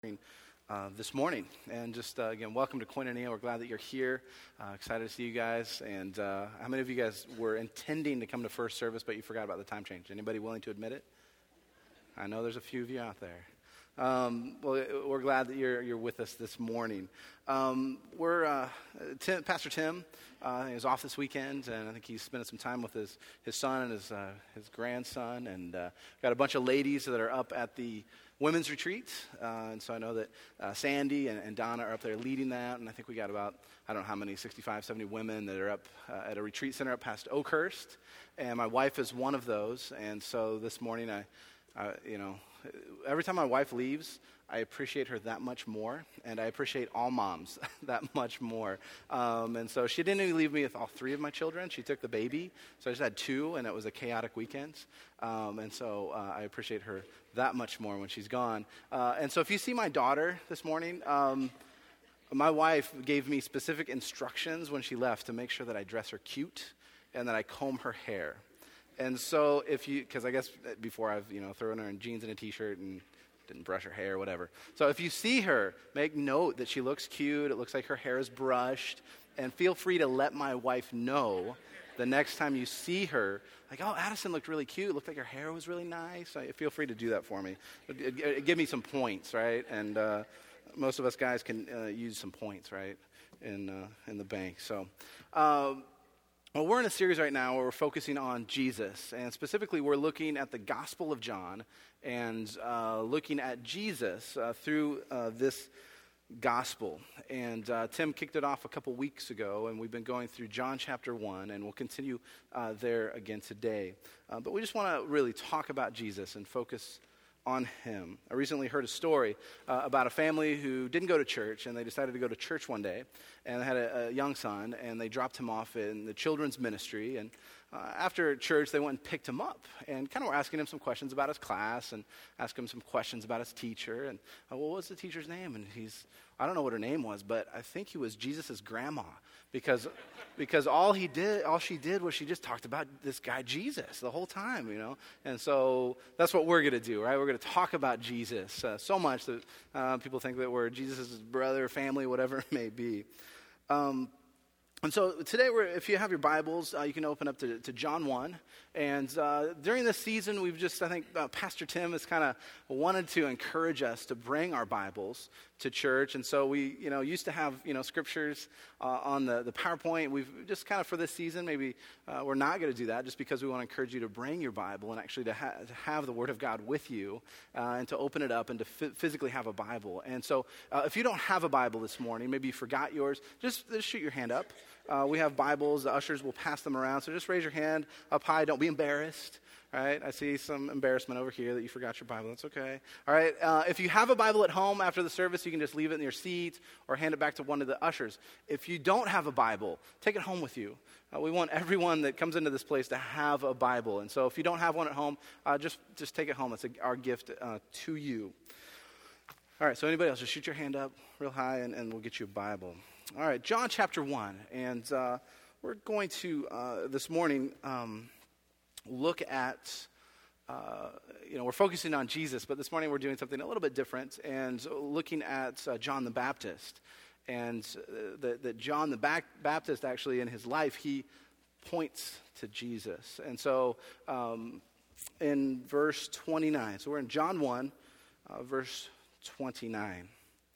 This morning. And just, again, welcome to Koinonia. We're glad that you're here. Excited to see you guys. And how many of you guys were intending to come to first service, but you forgot about the time change? Anybody willing to admit it? I know there's a few of you out there. Well, we're glad that you're with us this morning. Pastor Tim is off this weekend, and I think he's spending some time with his son and his grandson, and got a bunch of ladies that are up at the women's retreat, and so I know that Sandy and Donna are up there leading that, and I think we got about, I don't know how many, 65, 70 women that are up at a retreat center up past Oakhurst, and my wife is one of those, and so this morning every time my wife leaves, I appreciate her that much more, and I appreciate all moms that much more. And so she didn't even leave me with all three of my children. She took the baby, so I just had two, and it was a chaotic weekend. And so I appreciate her that much more when she's gone. And so if you see my daughter this morning, my wife gave me specific instructions when she left to make sure that I dress her cute and that I comb her hair. And so because I guess before I've, thrown her in jeans and a t-shirt and didn't brush her hair or whatever. So if you see her, make note that she looks cute, it looks like her hair is brushed, and feel free to let my wife know the next time you see her, like, oh, Addison looked really cute, it looked like her hair was really nice. Feel free to do that for me. Give me some points, right? And most of us guys can use some points, right, in the bank. So, well, we're in a series right now where we're focusing on Jesus, and specifically we're looking at the Gospel of John and looking at Jesus through this Gospel. And Tim kicked it off a couple weeks ago, and we've been going through John chapter 1, and we'll continue there again today. But we just want to really talk about Jesus and focus on him. I recently heard a story about a family who didn't go to church, and they decided to go to church one day, and they had a young son, and they dropped him off in the children's ministry, and after church, they went and picked him up, and kind of were asking him some questions about his class, and asking him some questions about his teacher, and what was the teacher's name? And I don't know what her name was, but I think he was Jesus' grandma, because all she did was she just talked about this guy Jesus the whole time, and so that's what we're going to do, right? We're going to talk about Jesus so much that people think that we're Jesus' brother, family, whatever it may be. And so today, if you have your Bibles, you can open up to John 1. And during this season, I think Pastor Tim has kind of wanted to encourage us to bring our Bibles to church. And so we, used to have, scriptures on the PowerPoint. We've just kind of for this season, maybe we're not going to do that just because we want to encourage you to bring your Bible and actually to have the Word of God with you and to open it up and to physically have a Bible. And so if you don't have a Bible this morning, maybe you forgot yours, just shoot your hand up. We have Bibles. The ushers will pass them around. So just raise your hand up high. Don't be embarrassed. All right. I see some embarrassment over here that you forgot your Bible. That's okay. All right. If you have a Bible at home after the service, you can just leave it in your seat or hand it back to one of the ushers. If you don't have a Bible, take it home with you. We want everyone that comes into this place to have a Bible. And so if you don't have one at home, just take it home. It's our gift to you. All right. So anybody else, just shoot your hand up real high and we'll get you a Bible. All right, John chapter 1, and we're going to, this morning, look at, we're focusing on Jesus, but this morning we're doing something a little bit different, and looking at John the Baptist, and that John the Baptist, actually, in his life, he points to Jesus. And so, in verse 29, so we're in John 1, verse 29.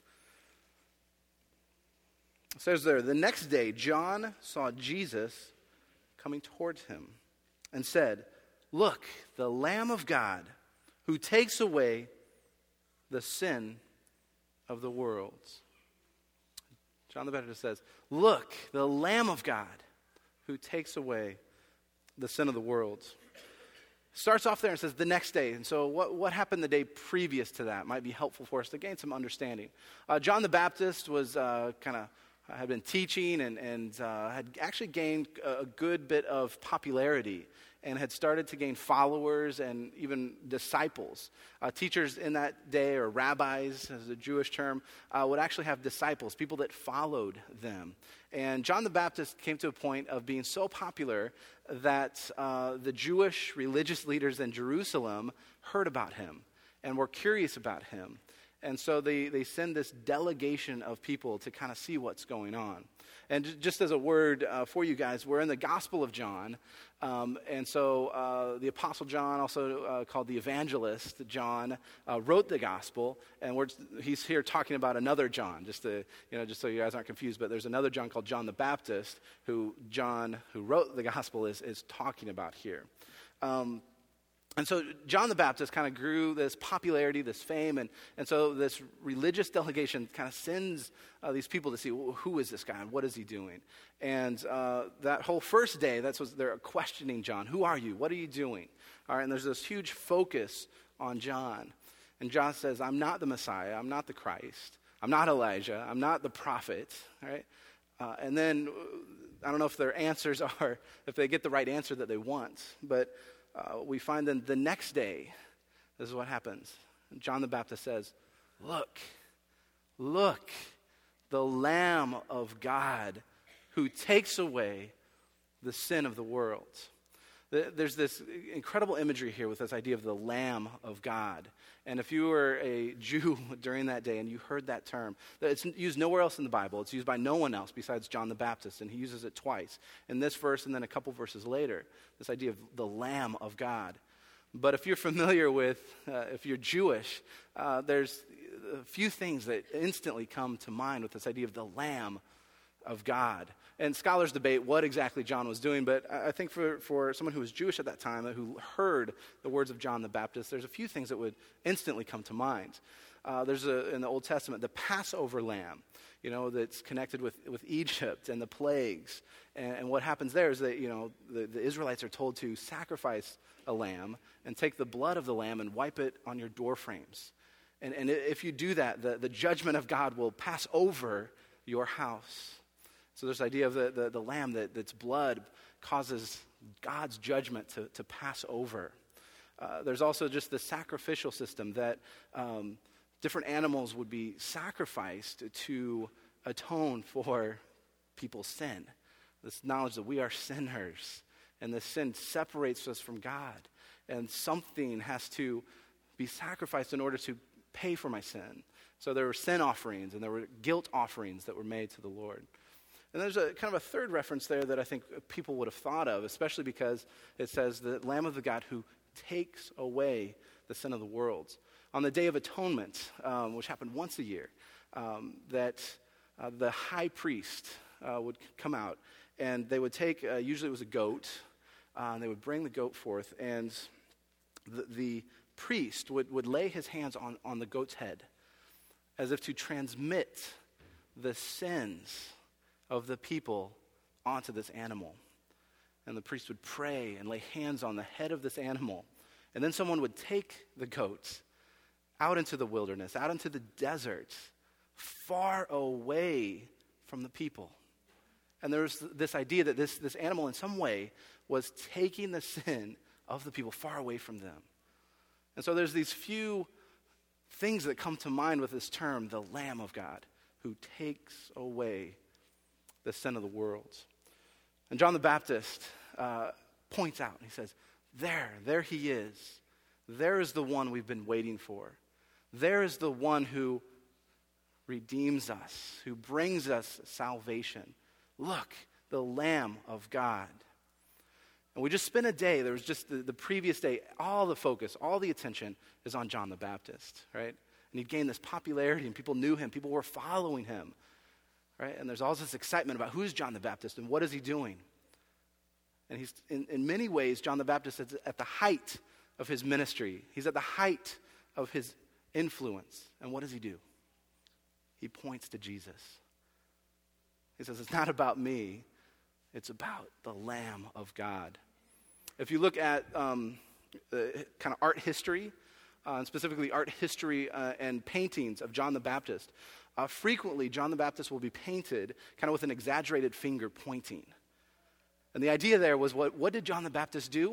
It says there, the next day, John saw Jesus coming towards him and said, "Look, the Lamb of God who takes away the sin of the world." John the Baptist says, "Look, the Lamb of God who takes away the sin of the world." Starts off there and says the next day. And so what happened the day previous to that might be helpful for us to gain some understanding. John the Baptist was had been teaching and had actually gained a good bit of popularity and had started to gain followers and even disciples. Teachers in that day, or rabbis as a Jewish term, would actually have disciples, people that followed them. And John the Baptist came to a point of being so popular that the Jewish religious leaders in Jerusalem heard about him and were curious about him. And so they send this delegation of people to kind of see what's going on. And just as a word for you guys, we're in the Gospel of John. And so the Apostle John, also called the Evangelist John, wrote the Gospel. And he's here talking about another John, just so you guys aren't confused. But there's another John called John the Baptist, who John, who wrote the Gospel, is talking about here. And so John the Baptist kind of grew this popularity, this fame, and so this religious delegation kind of sends these people to see, well, who is this guy and what is he doing? And that whole first day, that's what they're questioning John. Who are you? What are you doing? All right, and there's this huge focus on John. And John says, I'm not the Messiah. I'm not the Christ. I'm not Elijah. I'm not the prophet. All right? And then, I don't know if their answers are, if they get the right answer that they want, but we find then the next day, this is what happens. John the Baptist says, look, the Lamb of God who takes away the sin of the world. There's this incredible imagery here with this idea of the Lamb of God. And if you were a Jew during that day and you heard that term, it's used nowhere else in the Bible. It's used by no one else besides John the Baptist, and he uses it twice. In this verse and then a couple verses later, this idea of the Lamb of God. But if you're familiar with, if you're Jewish, there's a few things that instantly come to mind with this idea of the Lamb of God. And scholars debate what exactly John was doing, but I think for someone who was Jewish at that time, who heard the words of John the Baptist, there's a few things that would instantly come to mind. There's in the Old Testament, the Passover lamb, that's connected with Egypt and the plagues. And what happens there is that, the Israelites are told to sacrifice a lamb and take the blood of the lamb and wipe it on your door frames. And if you do that, the judgment of God will pass over your house. So there's the idea of the lamb that's blood causes God's judgment to pass over. There's also just the sacrificial system that different animals would be sacrificed to atone for people's sin. This knowledge that we are sinners and this sin separates us from God. And something has to be sacrificed in order to pay for my sin. So there were sin offerings and there were guilt offerings that were made to the Lord. And there's a kind of a third reference there that I think people would have thought of, especially because it says the Lamb of the God who takes away the sin of the world. On the Day of Atonement, which happened once a year, that the high priest would come out, and they would take, usually it was a goat, and they would bring the goat forth, and the priest would lay his hands on the goat's head as if to transmit the sins of the people onto this animal. And the priest would pray and lay hands on the head of this animal. And then someone would take the goat out into the wilderness, out into the desert, far away from the people. And there was this idea that this animal in some way was taking the sin of the people far away from them. And so there's these few things that come to mind with this term, the Lamb of God, who takes away the sin of the world. And John the Baptist points out, he says, there he is. There is the one we've been waiting for. There is the one who redeems us, who brings us salvation. Look, the Lamb of God. And we just spent a day, there was just the previous day, all the focus, all the attention is on John the Baptist, right? And he'd gained this popularity and people knew him, people were following him. Right? And there's all this excitement about who's John the Baptist and what is he doing. And he's, in many ways, John the Baptist is at the height of his ministry. He's at the height of his influence. And what does he do? He points to Jesus. He says, it's not about me. It's about the Lamb of God. If you look at kind of art history, and specifically art history and paintings of John the Baptist, frequently, John the Baptist will be painted kind of with an exaggerated finger pointing. And the idea there was, what did John the Baptist do?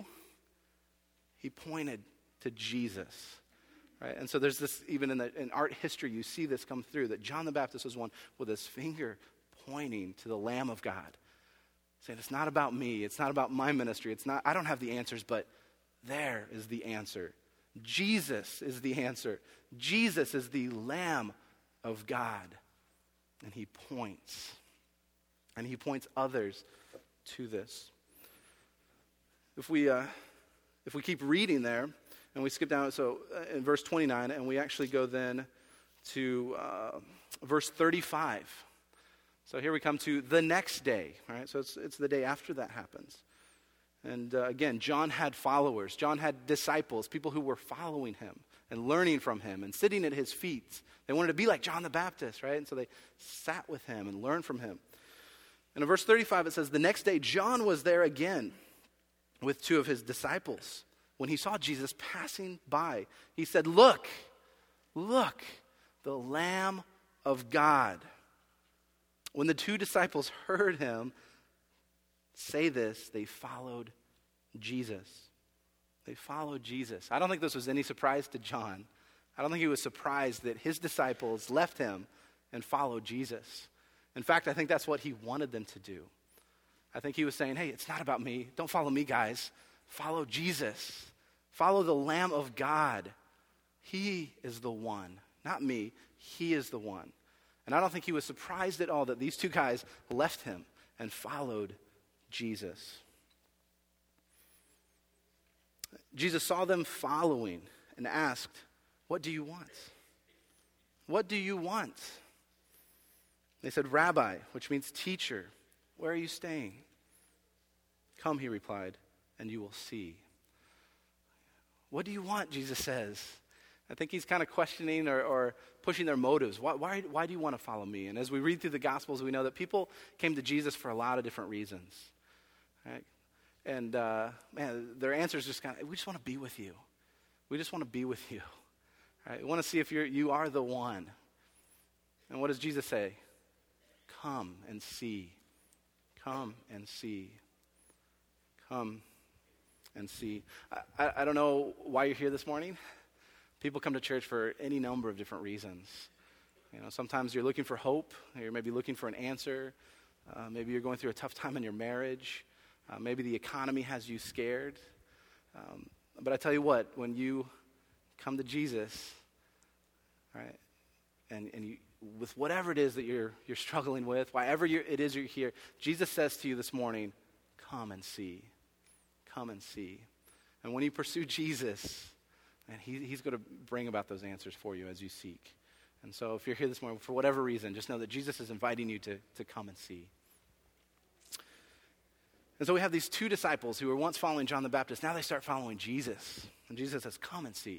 He pointed to Jesus, right? And so there's this, even in art history, you see this come through, that John the Baptist was one with his finger pointing to the Lamb of God, saying, it's not about me, it's not about my ministry, I don't have the answers, but there is the answer. Jesus is the answer. Jesus is the Lamb of God. And he points. And he points others to this. If we keep reading there, and we skip down, in verse 29, and we actually go then to verse 35. So here we come to the next day, right? So it's the day after that happens. And again, John had followers. John had disciples, people who were following him and learning from him and sitting at his feet. They wanted to be like John the Baptist, right? And so they sat with him and learned from him. And in verse 35, it says, the next day, John was there again with two of his disciples. When he saw Jesus passing by, he said, look, the Lamb of God. When the two disciples heard him say this, they followed Jesus. They followed Jesus. I don't think this was any surprise to John. I don't think he was surprised that his disciples left him and followed Jesus. In fact, I think that's what he wanted them to do. I think he was saying, hey, it's not about me. Don't follow me, guys. Follow Jesus. Follow the Lamb of God. He is the one, not me. He is the one. And I don't think he was surprised at all that these two guys left him and followed Jesus. Jesus saw them following and asked, what do you want? What do you want? They said, Rabbi, which means teacher, where are you staying? Come, he replied, and you will see. What do you want, Jesus says. I think he's kind of questioning or pushing their motives. Why do you want to follow me? And as we read through the Gospels, we know that people came to Jesus for a lot of different reasons. Right? And, their answer is just kind of, we just want to be with you. We just want to be with you. Right? We want to see if you are the one. And what does Jesus say? Come and see. Come and see. Come and see. I don't know why you're here this morning. People come to church for any number of different reasons. You know, sometimes you're looking for hope. You're maybe looking for an answer. Maybe you're going through a tough time in your marriage. Maybe the economy has you scared. But I tell you what, when you come to Jesus, right, and you, with whatever it is that you're struggling with, whatever it is you're here, Jesus says to you this morning, come and see. Come and see. And when you pursue Jesus, and he's going to bring about those answers for you as you seek. And so if you're here this morning for whatever reason, just know that Jesus is inviting you to come and see. And so we have these two disciples who were once following John the Baptist. Now they start following Jesus. And Jesus says, come and see.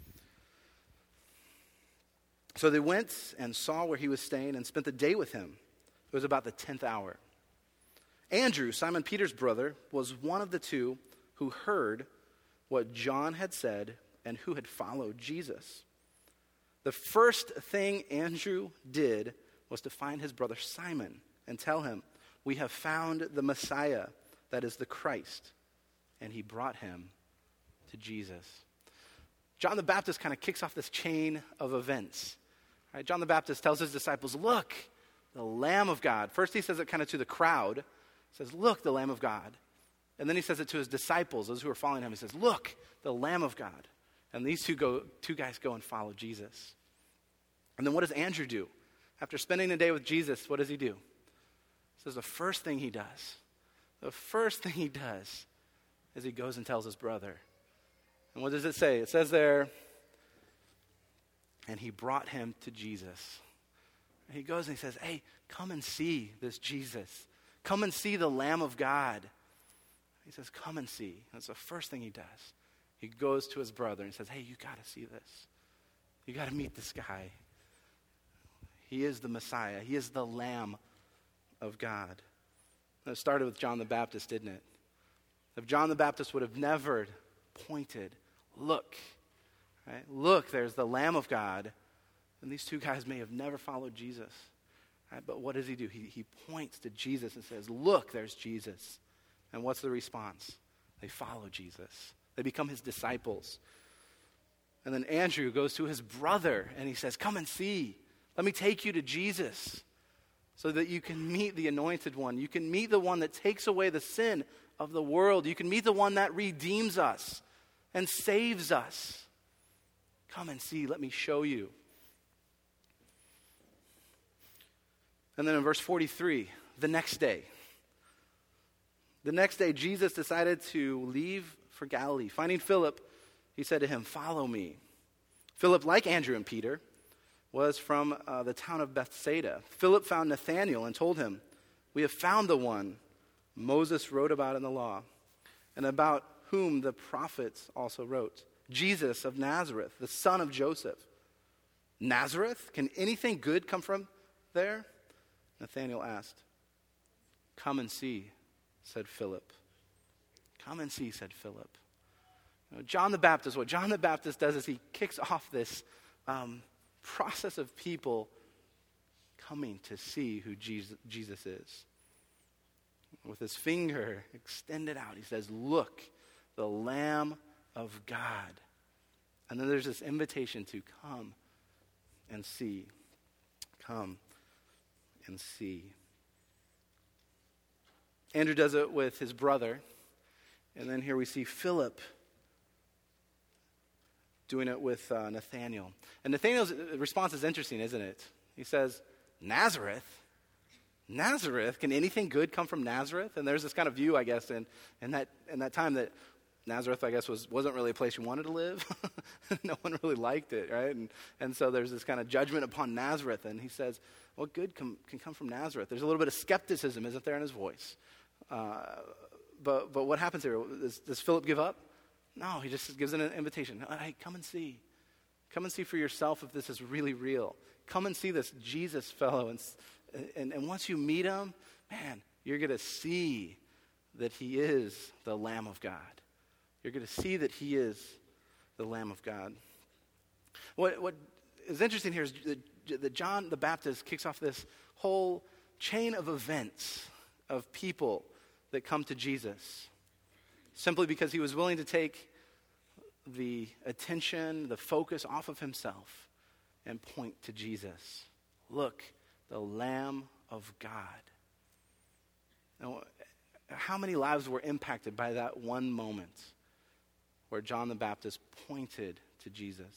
So they went and saw where he was staying and spent the day with him. It was about the 10th hour. Andrew, Simon Peter's brother, was one of the two who heard what John had said and who had followed Jesus. The first thing Andrew did was to find his brother Simon and tell him, we have found the Messiah, that is the Christ. And he brought him to Jesus. John the Baptist kind of kicks off this chain of events. Right? John the Baptist tells his disciples, look, the Lamb of God. First he says it kind of to the crowd. He says, look, the Lamb of God. And then he says it to his disciples, those who are following him. He says, look, the Lamb of God. And these two guys go and follow Jesus. And then what does Andrew do? After spending a day with Jesus, what does he do? He says the first thing he does is he goes and tells his brother. And what does it say? It says there, and he brought him to Jesus. And he goes and he says, hey, come and see this Jesus. Come and see the Lamb of God. He says, come and see. That's the first thing he does. He goes to his brother and says, hey, you got to see this. You got to meet this guy. He is the Messiah. He is the Lamb of God. And it started with John the Baptist, didn't it? If John the Baptist would have never pointed, look, right? Look, there's the Lamb of God. And these two guys may have never followed Jesus. Right? But what does he do? He points to Jesus and says, look, there's Jesus. And what's the response? They follow Jesus. They become his disciples. And then Andrew goes to his brother and he says, come and see. Let me take you to Jesus so that you can meet the anointed one. You can meet the one that takes away the sin of the world. You can meet the one that redeems us and saves us. Come and see. Let me show you. And then in verse 43, the next day, Jesus decided to leave for Galilee. Finding Philip, he said to him, "Follow me." Philip, like Andrew and Peter, was from the town of Bethsaida. Philip found Nathanael and told him, "We have found the one Moses wrote about in the law, and about whom the prophets also wrote, Jesus of Nazareth, the son of Joseph." "Nazareth? Can anything good come from there?" Nathanael asked. "Come and see," said Philip. "Come and see," said Philip. John the Baptist, what John the Baptist does is he kicks off this process of people coming to see who Jesus is. With his finger extended out, he says, "Look, the Lamb of God." And then there's this invitation to come and see. Come and see. Andrew does it with his brother. And then here we see Philip doing it with Nathanael. And Nathanael's response is interesting, isn't it? He says, "Nazareth? Nazareth? Can anything good come from Nazareth?" And there's this kind of view, I guess, in that time that Nazareth, I guess, wasn't really a place you wanted to live. No one really liked it, right? And so there's this kind of judgment upon Nazareth. And he says, what good can come from Nazareth? There's a little bit of skepticism, isn't there, in his voice? But what happens here? Does Philip give up? No, he just gives an invitation. Hey, come and see. Come and see for yourself if this is really real. Come and see this Jesus fellow. And once you meet him, man, you're going to see that he is the Lamb of God. You're going to see that he is the Lamb of God. What is interesting here is that John the Baptist kicks off this whole chain of events of people that come to Jesus simply because he was willing to take the attention, the focus off of himself and point to Jesus. Look, the Lamb of God. Now, how many lives were impacted by that one moment where John the Baptist pointed to Jesus?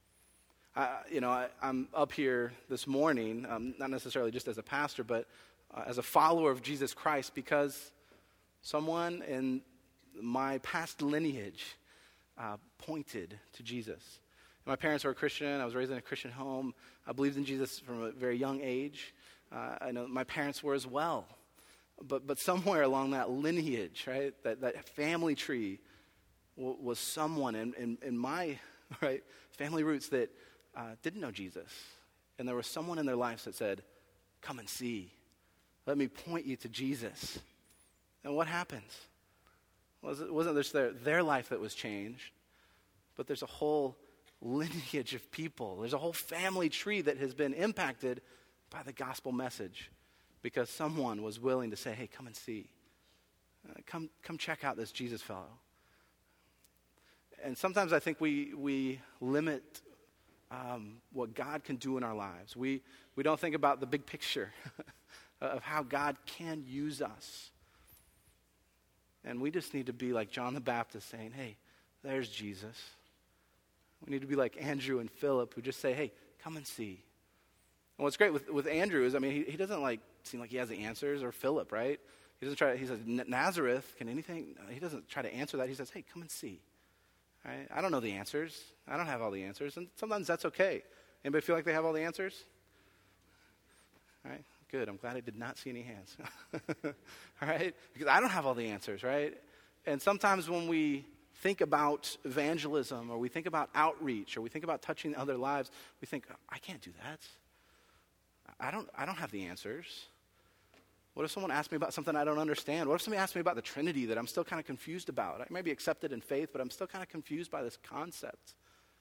I'm up here this morning, not necessarily just as a pastor, but as a follower of Jesus Christ because someone in my past lineage pointed to Jesus. My parents were a Christian. I was raised in a Christian home. I believed in Jesus from a very young age. I know my parents were as well. But somewhere along that lineage, right, that family tree was someone in my family roots that didn't know Jesus. And there was someone in their lives that said, "Come and see. Let me point you to Jesus." And what happens? It wasn't just their life that was changed, but there's a whole lineage of people. There's a whole family tree that has been impacted by the gospel message because someone was willing to say, "Hey, come and see. Come check out this Jesus fellow." And sometimes I think we limit what God can do in our lives. We don't think about the big picture of how God can use us. And we just need to be like John the Baptist saying, "Hey, there's Jesus." We need to be like Andrew and Philip who just say, "Hey, come and see." And what's great with Andrew is, he doesn't seem like he has the answers, or Philip, right? He says, "Nazareth, can anything?" He doesn't try to answer that. He says, "Hey, come and see." Right? I don't know the answers. I don't have all the answers. And sometimes that's okay. Anybody feel like they have all the answers? All right, good. I'm glad I did not see any hands. All right? Because I don't have all the answers, right? And sometimes when we think about evangelism, or we think about outreach, or we think about touching other lives, we think, "I can't do that. I don't have the answers. What if someone asks me about something I don't understand? What if somebody asks me about the Trinity that I'm still kind of confused about? I may be accepted in faith, but I'm still kind of confused by this concept."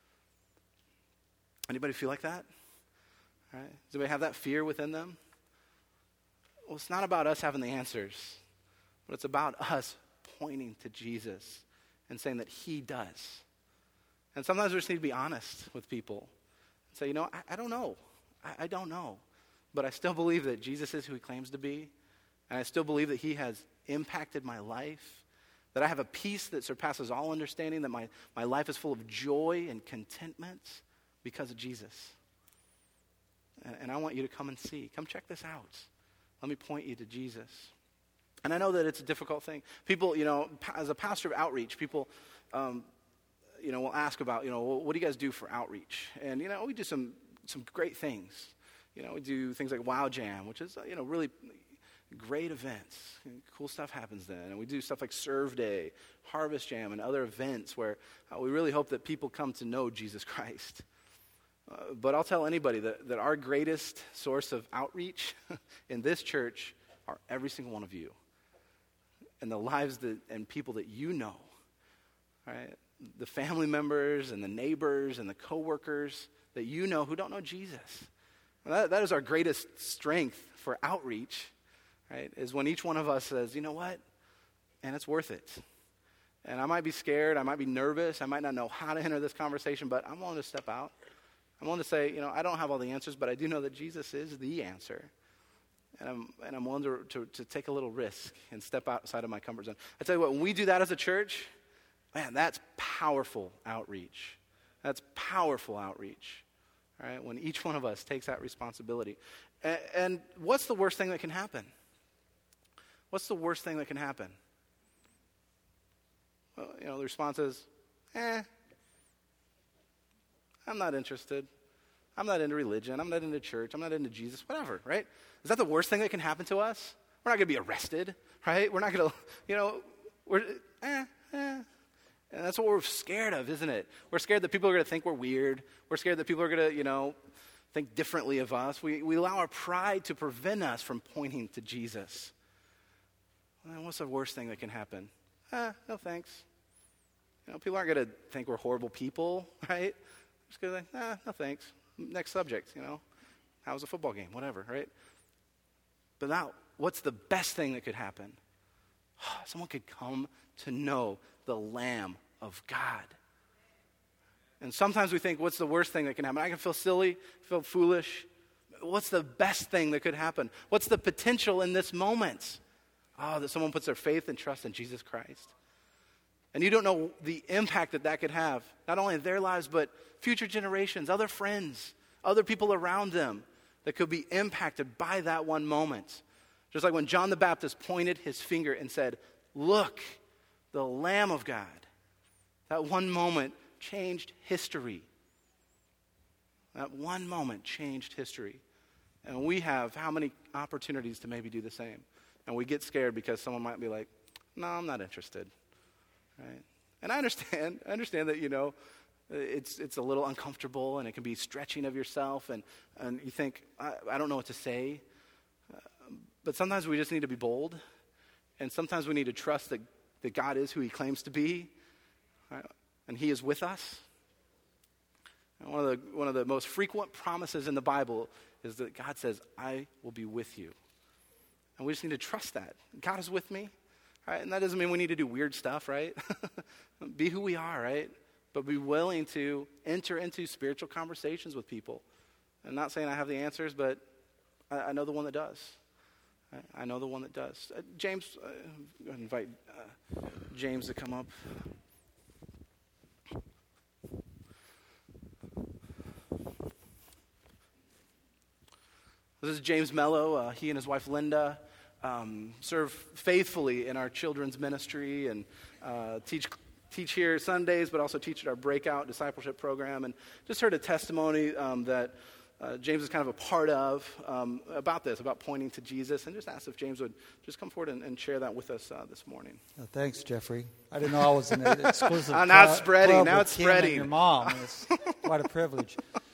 Anybody feel like that? All right? Does anybody have that fear within them? Well, it's not about us having the answers, but it's about us pointing to Jesus and saying that he does. And sometimes we just need to be honest with people and say, I don't know. I don't know. But I still believe that Jesus is who he claims to be. And I still believe that he has impacted my life, that I have a peace that surpasses all understanding, that my life is full of joy and contentment. because of Jesus. And I want you to come and see. Come check this out. Let me point you to Jesus. And I know that it's a difficult thing. People, as a pastor of outreach, people, will ask about, well, what do you guys do for outreach? And, we do some great things. We do things like Wow Jam, which is, really great events. Cool stuff happens then. And we do stuff like Serve Day, Harvest Jam, and other events where we really hope that people come to know Jesus Christ. But I'll tell anybody that our greatest source of outreach in this church are every single one of you. And the lives and people that you know. Right? The family members and the neighbors and the coworkers that you know who don't know Jesus. That is our greatest strength for outreach, right? Is when each one of us says, you know what? And it's worth it. And I might be scared. I might be nervous. I might not know how to enter this conversation, but I'm willing to step out. I'm willing to say, I don't have all the answers, but I do know that Jesus is the answer. And I'm willing to take a little risk and step outside of my comfort zone. I tell you what, when we do that as a church, man, that's powerful outreach. That's powerful outreach, right? When each one of us takes that responsibility. And what's the worst thing that can happen? What's the worst thing that can happen? Well, the response is, I'm not interested. I'm not into religion. I'm not into church. I'm not into Jesus, whatever, right? Is that the worst thing that can happen to us? We're not going to be arrested, right? We're not going to, And that's what we're scared of, isn't it? We're scared that people are going to think we're weird. We're scared that people are going to, think differently of us. We allow our pride to prevent us from pointing to Jesus. Well, what's the worst thing that can happen? No thanks. People aren't going to think we're horrible people, right? Just going to think, no thanks. Next subject, how was a football game? Whatever, right? But now, what's the best thing that could happen? Someone could come to know the Lamb of God. And sometimes we think, what's the worst thing that can happen? I can feel silly, feel foolish. What's the best thing that could happen? What's the potential in this moment? That someone puts their faith and trust in Jesus Christ. And you don't know the impact that could have, not only in their lives, but future generations, other friends, other people around them that could be impacted by that one moment. Just like when John the Baptist pointed his finger and said, look, the Lamb of God. That one moment changed history. That one moment changed history. And we have how many opportunities to maybe do the same? And we get scared because someone might be like, no, I'm not interested. Right? And I understand that, it's a little uncomfortable and it can be stretching of yourself and you think, I don't know what to say. But sometimes we just need to be bold. And sometimes we need to trust that God is who he claims to be. Right? And he is with us. And one of the most frequent promises in the Bible is that God says, I will be with you. And we just need to trust that. God is with me. Right? And that doesn't mean we need to do weird stuff, right? Be who we are, right? But be willing to enter into spiritual conversations with people. I'm not saying I have the answers, but I know the one that does. I know the one that does. James, I invite James to come up. This is James Mello. He and his wife Linda serve faithfully in our children's ministry and teach here Sundays, but also teach at our Breakout discipleship program. And just heard a testimony that James is kind of a part of about this, about pointing to Jesus, and just asked if James would just come forward and share that with us this morning. Thanks, Jeffrey. I didn't know I was in an exclusive now it's spreading. club Now with it's Kim spreading. And your mom. It's quite a privilege.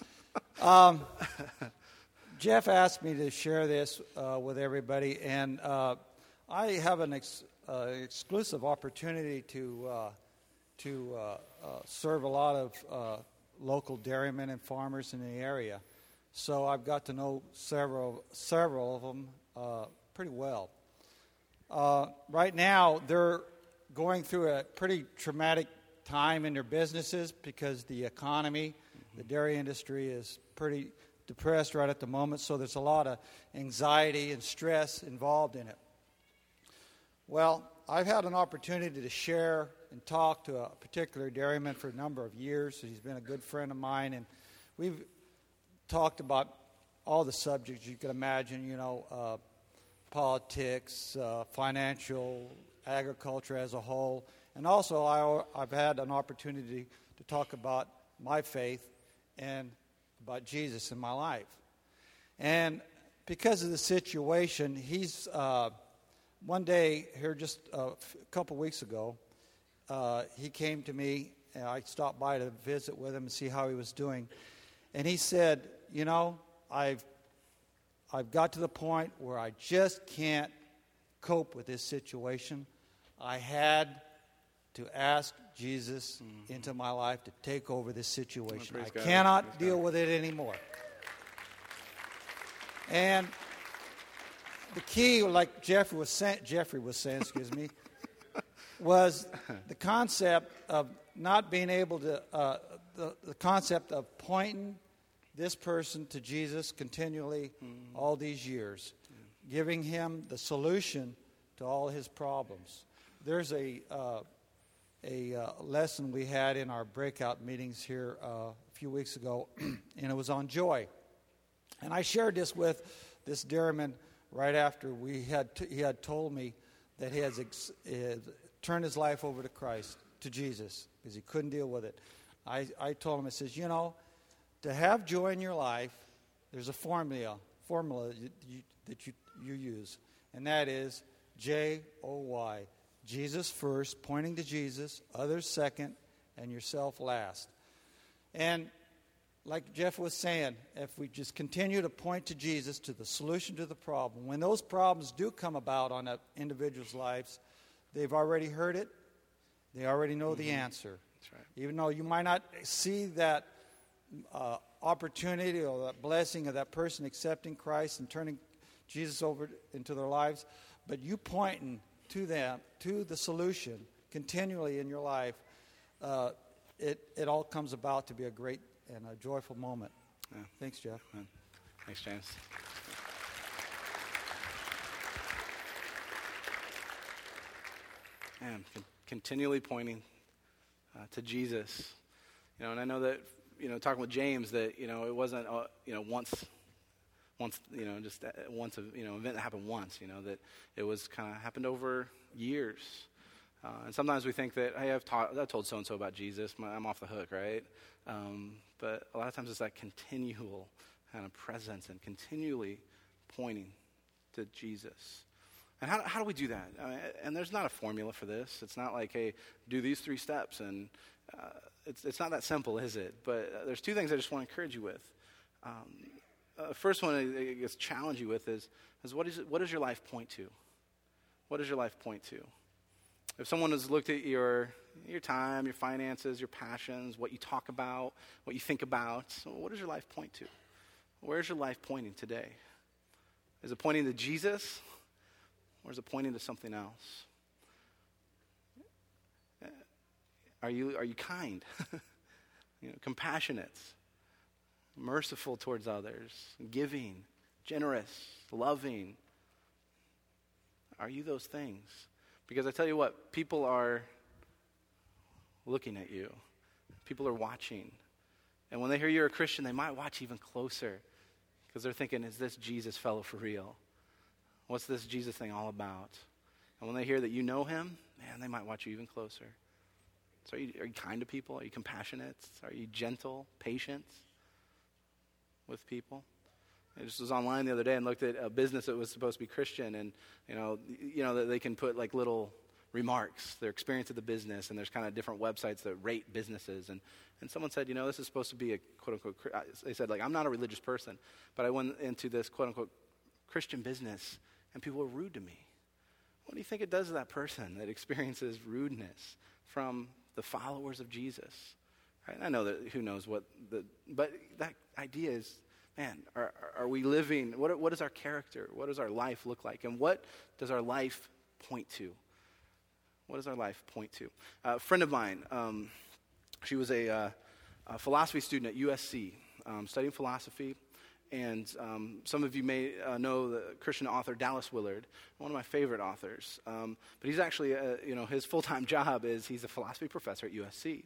Jeff asked me to share this with everybody, and I have an exclusive opportunity to serve a lot of local dairymen and farmers in the area. So I've got to know several of them pretty well. Right now, they're going through a pretty traumatic time in their businesses because the economy, the dairy industry is pretty depressed right at the moment, so there's a lot of anxiety and stress involved in it. Well, I've had an opportunity to share and talk to a particular dairyman for a number of years. He's been a good friend of mine, and we've talked about all the subjects you could imagine, politics, financial, agriculture as a whole. And also I've had an opportunity to talk about my faith and about Jesus in my life. And because of the situation, he's one day here just a couple weeks ago, he came to me, and I stopped by to visit with him and see how he was doing. And he said, I've got to the point where I just can't cope with this situation. I had to ask Jesus into my life to take over this situation. I cannot deal with it anymore. And the key, like Jeffrey was saying, was the concept of not being able to, the concept of pointing this person to Jesus continually all these years, giving him the solution to all his problems. There's a lesson we had in our breakout meetings here a few weeks ago, and it was on joy. And I shared this with this dairyman right after he had told me that he had turned his life over to Christ, to Jesus, because he couldn't deal with it. I told him, I says, to have joy in your life, there's a formula that you use, and that is J-O-Y. Jesus first, pointing to Jesus, others second, and yourself last. And like Jeff was saying, if we just continue to point to Jesus, to the solution to the problem, when those problems do come about on an individual's lives, they've already heard it, they already know the answer. That's right. Even though you might not see that opportunity or that blessing of that person accepting Christ and turning Jesus over into their lives, but you pointing to them, to the solution continually in your life, it all comes about to be a great and a joyful moment. Yeah. Thanks, Jeff. Thanks, James. And continually pointing to Jesus. And I know that, talking with James, that, it wasn't, once, just once, event that happened once, that it was kind of happened over years. And sometimes we think that, hey, I've told so-and-so about Jesus, I'm off the hook, right? But a lot of times it's that continual kind of presence and continually pointing to Jesus. And how do we do that? And there's not a formula for this. It's not like, hey, do these 3 steps. And it's not that simple, is it? But there's 2 things I just want to encourage you with. First one I guess challenge you with is what does your life point to? What does your life point to? If someone has looked at your time, your finances, your passions, what you talk about, what you think about, what does your life point to? Where's your life pointing today? Is it pointing to Jesus, or is it pointing to something else? Are you kind, compassionate, merciful towards others, giving, generous, loving? Are you those things? Because I tell you what, people are looking at you. People are watching. And when they hear you're a Christian, they might watch even closer because they're thinking, is this Jesus fellow for real? What's this Jesus thing all about? And when they hear that you know him, man, they might watch you even closer. So are you kind to people? Are you compassionate? Are you gentle, patient with people? I just was online the other day and looked at a business that was supposed to be Christian, and they can put like little remarks, their experience of the business, and there's kind of different websites that rate businesses. And someone said, this is supposed to be a quote unquote. They said, like, I'm not a religious person, but I went into this quote unquote Christian business, and people were rude to me. What do you think it does to that person that experiences rudeness from the followers of Jesus? Right? I know that who knows but that idea is, man, are we living, what is our character? What does our life look like? And what does our life point to? What does our life point to? A friend of mine, she was a philosophy student at USC, studying philosophy. And some of you may know the Christian author Dallas Willard, one of my favorite authors. But he's actually, his full-time job is he's a philosophy professor at USC.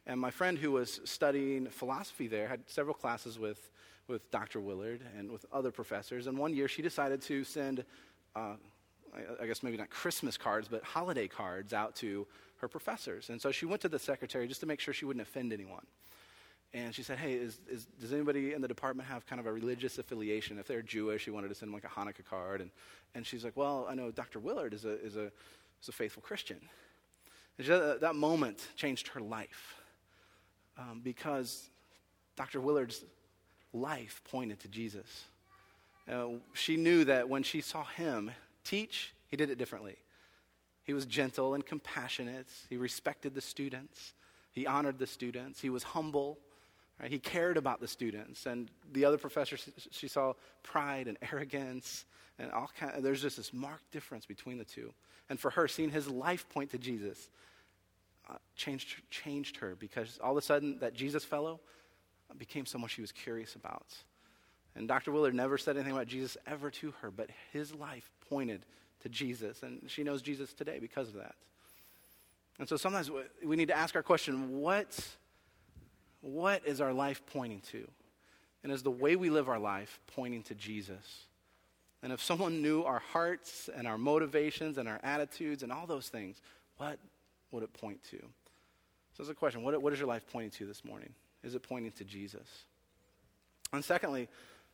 And my friend who was studying philosophy there had several classes with Dr. Willard and with other professors. And one year she decided to send, I guess maybe not Christmas cards, but holiday cards out to her professors. And so she went to the secretary just to make sure she wouldn't offend anyone. And she said, hey, does anybody in the department have kind of a religious affiliation? If they're Jewish, she wanted to send them like a Hanukkah card. And she's like, well, I know Dr. Willard is a faithful Christian. And she said that moment changed her life because Dr. Willard's life pointed to Jesus. She knew that when she saw him teach, he did it differently. He was gentle and compassionate. He respected the students. He honored the students. He was humble. Right? He cared about the students. And the other professors, she saw pride and arrogance. And there's just this marked difference between the two. And for her, seeing his life point to Jesus changed her, because all of a sudden that Jesus fellow became someone she was curious about. And Dr. Willard never said anything about Jesus ever to her, but his life pointed to Jesus. And she knows Jesus today because of that. And so sometimes we need to ask our question, what is our life pointing to? And is the way we live our life pointing to Jesus? And if someone knew our hearts and our motivations and our attitudes and all those things, what would it point to? So it's a question, what is your life pointing to this morning? Is it pointing to Jesus? And secondly,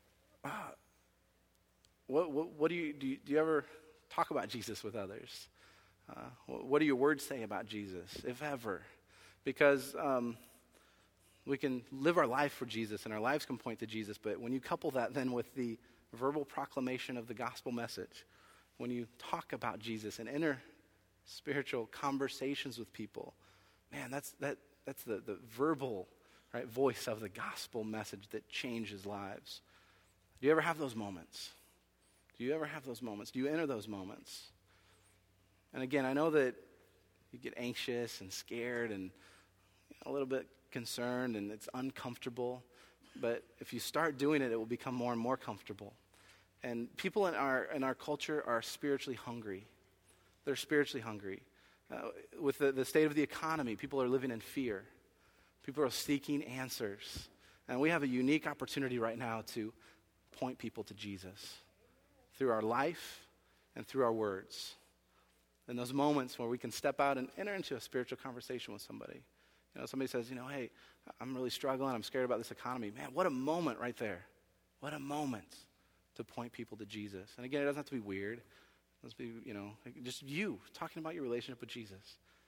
what do you ever talk about Jesus with others? What do your words say about Jesus, if ever? Because we can live our life for Jesus, and our lives can point to Jesus, but when you couple that then with the verbal proclamation of the gospel message, when you talk about Jesus and enter spiritual conversations with people, man, that's the verbal, right, voice of the gospel message that changes lives. Do you ever have those moments? Do you ever have those moments? Do you enter those moments? And again, I know that you get anxious and scared and a little bit concerned, and it's uncomfortable. But if you start doing it, it will become more and more comfortable. And people in our culture are spiritually hungry. They're spiritually hungry. With the state of the economy, people are living in fear. People are seeking answers. And we have a unique opportunity right now to point people to Jesus through our life and through our words. In those moments where we can step out and enter into a spiritual conversation with somebody. Somebody says, hey, I'm really struggling. I'm scared about this economy. Man, what a moment right there. What a moment to point people to Jesus. And again, it doesn't have to be weird. Let's be, just you talking about your relationship with Jesus.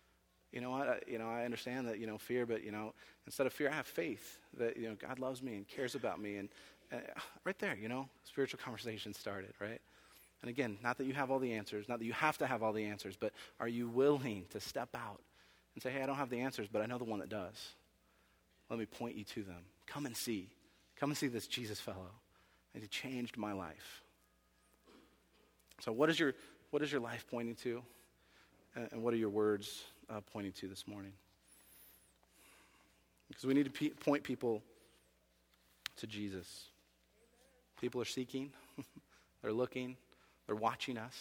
I understand that, fear, but, instead of fear, I have faith that, God loves me and cares about me. And right there, spiritual conversation started, right? And again, not that you have all the answers, not that you have to have all the answers, but are you willing to step out and say, hey, I don't have the answers, but I know the one that does. Let me point you to them. Come and see this Jesus fellow. And he changed my life. So what is your life pointing to? And what are your words pointing to this morning? Because we need to point people to Jesus. People are seeking. They're looking. They're watching us.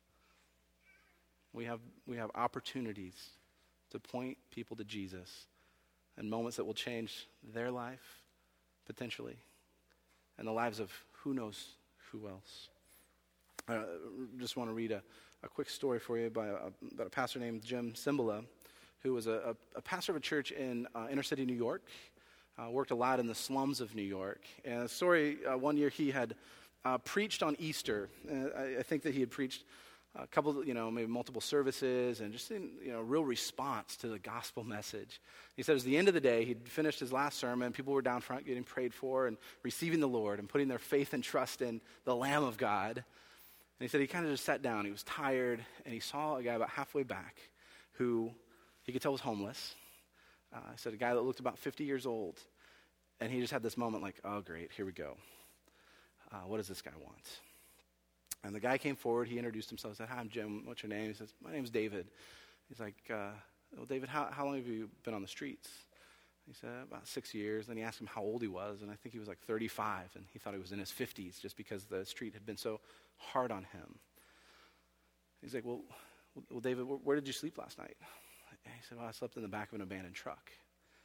We have opportunities to point people to Jesus and moments that will change their life, potentially, and the lives of who knows who else. I just want to read a quick story for you about a pastor named Jim Cymbala, who was a pastor of a church in inner city New York, worked a lot in the slums of New York. And a story, one year he had preached on Easter. I think that he had preached a couple, maybe multiple services, and just in, real response to the gospel message. He said it was the end of the day. He'd finished his last sermon. People were down front getting prayed for and receiving the Lord and putting their faith and trust in the Lamb of God. And he said he kind of just sat down. He was tired, and he saw a guy about halfway back who he could tell was homeless. He said a guy that looked about 50 years old. And he just had this moment like, oh, great, here we go. What does this guy want? And the guy came forward. He introduced himself. He said, hi, I'm Jim. What's your name? He says, my name's David. He's like, well, David, how long have you been on the streets? He said, about 6 years. Then he asked him how old he was, and I think he was like 35, and he thought he was in his 50s just because the street had been so hard on him. He's like, well, David, where did you sleep last night? And he said, well, I slept in the back of an abandoned truck.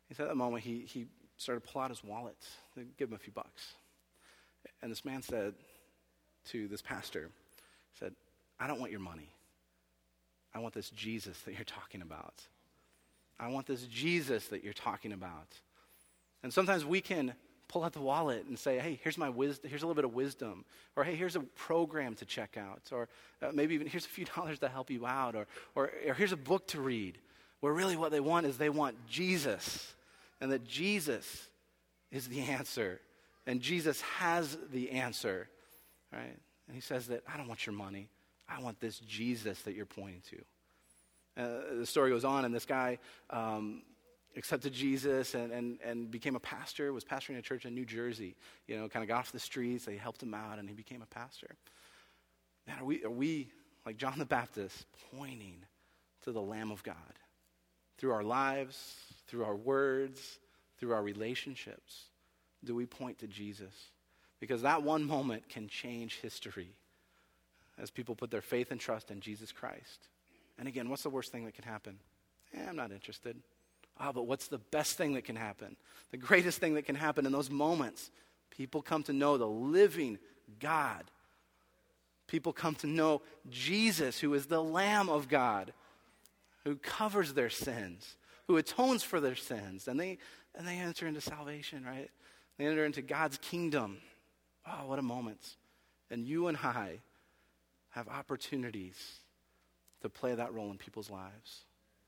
He said at that moment, he started to pull out his wallet to give him a few bucks. And this man said to this pastor, said, I don't want your money. I want this Jesus that you're talking about. I want this Jesus that you're talking about. And sometimes we can pull out the wallet and say, hey, here's my wisdom, here's a little bit of wisdom. Or hey, here's a program to check out. Or maybe even here's a few dollars to help you out. Or here's a book to read. Where really what they want is they want Jesus. And that Jesus is the answer. And Jesus has the answer. Right? And he says that I don't want your money. I want this Jesus that you're pointing to. The story goes on, and this guy accepted Jesus and became a pastor, was pastoring a church in New Jersey. Kind of got off the streets. They helped him out, and he became a pastor. Man, are we like John the Baptist, pointing to the Lamb of God through our lives, through our words, through our relationships? Do we point to Jesus? Because that one moment can change history as people put their faith and trust in Jesus Christ. And again, what's the worst thing that can happen? I'm not interested. But what's the best thing that can happen? The greatest thing that can happen in those moments, people come to know the living God. People come to know Jesus, who is the Lamb of God, who covers their sins, who atones for their sins. And they enter into salvation, right? They enter into God's kingdom. Oh, what a moment. And you and I have opportunities to play that role in people's lives.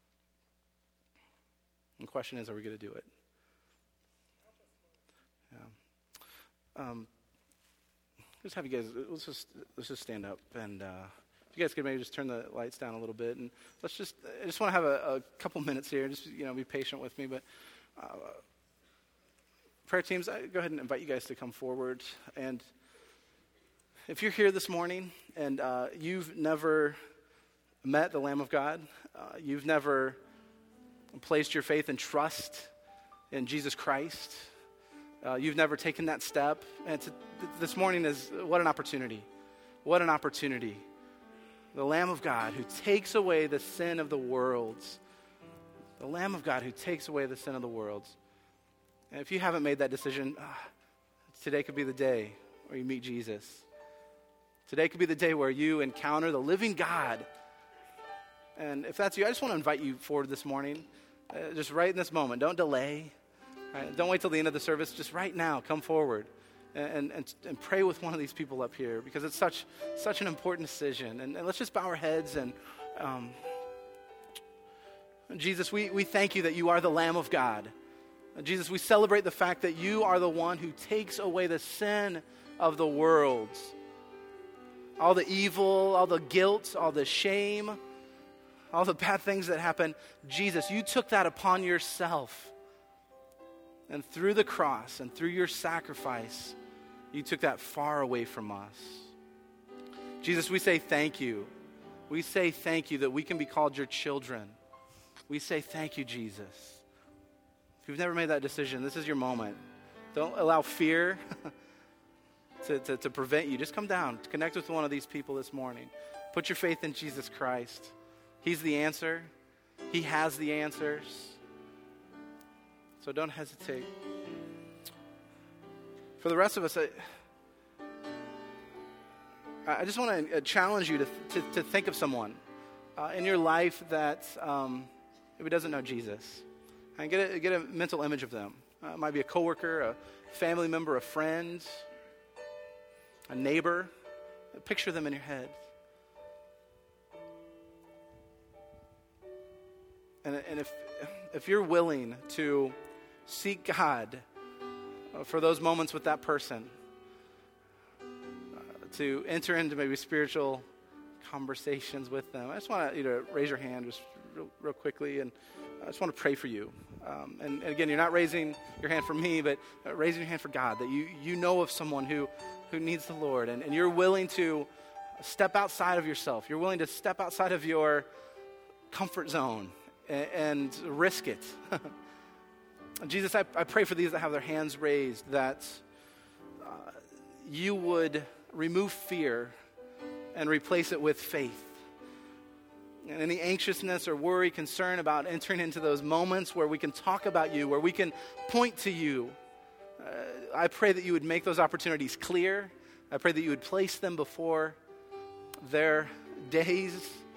And the question is, are we going to do it? Yeah. Just have you guys, let's just stand up, and if you guys could maybe just turn the lights down a little bit, and I just want to have a couple minutes here. Just be patient with me, but prayer teams, go ahead and invite you guys to come forward. And if you're here this morning and you've never met the Lamb of God, you've never placed your faith and trust in Jesus Christ, you've never taken that step, and this morning is, what an opportunity. What an opportunity. The Lamb of God who takes away the sin of the world. The Lamb of God who takes away the sin of the world. And if you haven't made that decision, today could be the day where you meet Jesus. Today could be the day where you encounter the living God. And if that's you, I just want to invite you forward this morning. Just right in this moment. Don't delay. Right? Don't wait till the end of the service. Just right now, come forward and pray with one of these people up here, because it's such an important decision. And let's just bow our heads. And Jesus, we thank you that you are the Lamb of God. Jesus, we celebrate the fact that you are the one who takes away the sin of the world. All the evil, all the guilt, all the shame, all the bad things that happen. Jesus, you took that upon yourself. And through the cross and through your sacrifice, you took that far away from us. Jesus, we say thank you. We say thank you that we can be called your children. We say thank you, Jesus. If you've never made that decision, this is your moment. Don't allow fear to prevent you. Just come down, connect with one of these people this morning. Put your faith in Jesus Christ. He's the answer. He has the answers. So don't hesitate. For the rest of us, I just want to challenge you to think of someone in your life that maybe doesn't know Jesus. And get a mental image of them. It might be a coworker, a family member, a friend, a neighbor. Picture them in your head. And if you're willing to seek God for those moments with that person, to enter into maybe spiritual conversations with them, I just want you to raise your hand just real quickly, and I just want to pray for you. And again, you're not raising your hand for me, but raising your hand for God, that you know of someone who needs the Lord, and you're willing to step outside of yourself. You're willing to step outside of your comfort zone and risk it. Jesus, I pray for these that have their hands raised, that you would remove fear and replace it with faith. And any anxiousness or worry, concern about entering into those moments where we can talk about you, where we can point to you, I pray that you would make those opportunities clear. I pray that you would place them before their days.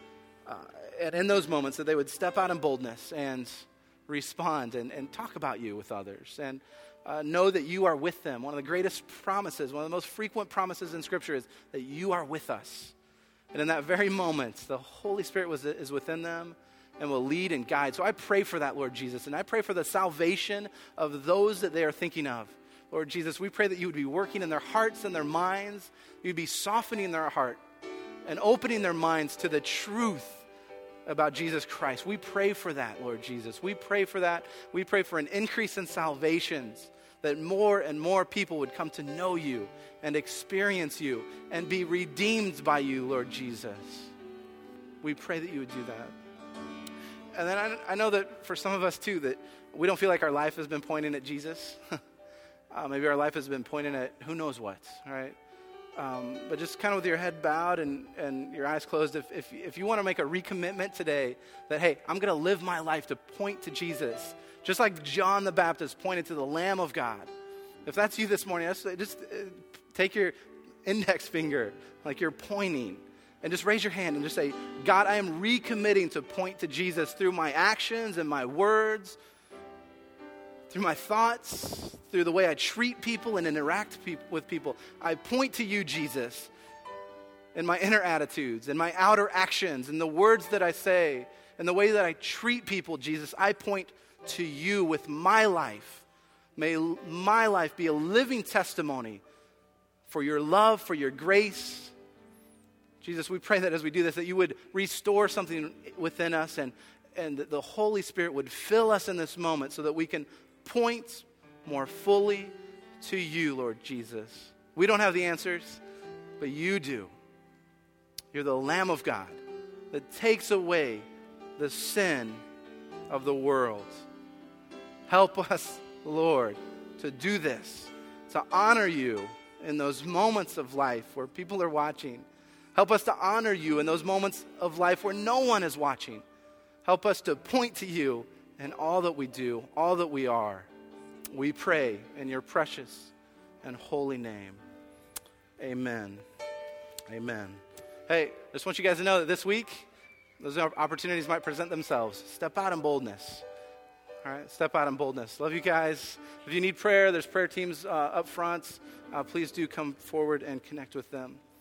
And in those moments that they would step out in boldness and respond and talk about you with others. And know that you are with them. One of the greatest promises, one of the most frequent promises in Scripture is that you are with us. And in that very moment, the Holy Spirit is within them and will lead and guide. So I pray for that, Lord Jesus. And I pray for the salvation of those that they are thinking of. Lord Jesus, we pray that you would be working in their hearts and their minds. You'd be softening their heart and opening their minds to the truth about Jesus Christ. We pray for that, Lord Jesus. We pray for that. We pray for an increase in salvations, that more and more people would come to know you and experience you and be redeemed by you, Lord Jesus. We pray that you would do that. And then I know that for some of us too, that we don't feel like our life has been pointing at Jesus. Maybe our life has been pointing at who knows what, right? But just kind of with your head bowed and your eyes closed, if you want to make a recommitment today that, hey, I'm going to live my life to point to Jesus, just like John the Baptist pointed to the Lamb of God. If that's you this morning, just take your index finger like you're pointing and just raise your hand and just say, God, I am recommitting to point to Jesus through my actions and my words, through my thoughts, through the way I treat people and interact with people. I point to you, Jesus, in my inner attitudes, in my outer actions, in the words that I say, in the way that I treat people, Jesus. I point to you with my life. May my life be a living testimony for your love, for your grace. Jesus, we pray that as we do this, that you would restore something within us and that the Holy Spirit would fill us in this moment so that we can point more fully to you, Lord Jesus. We don't have the answers, but you do. You're the Lamb of God that takes away the sin of the world. Help us, Lord, to do this, to honor you in those moments of life where people are watching. Help us to honor you in those moments of life where no one is watching. Help us to point to you in all that we do, all that we are. We pray in your precious and holy name. Amen. Amen. Hey, I just want you guys to know that this week, those opportunities might present themselves. Step out in boldness. All right, step out in boldness. Love you guys. If you need prayer, there's prayer teams up front. Please do come forward and connect with them.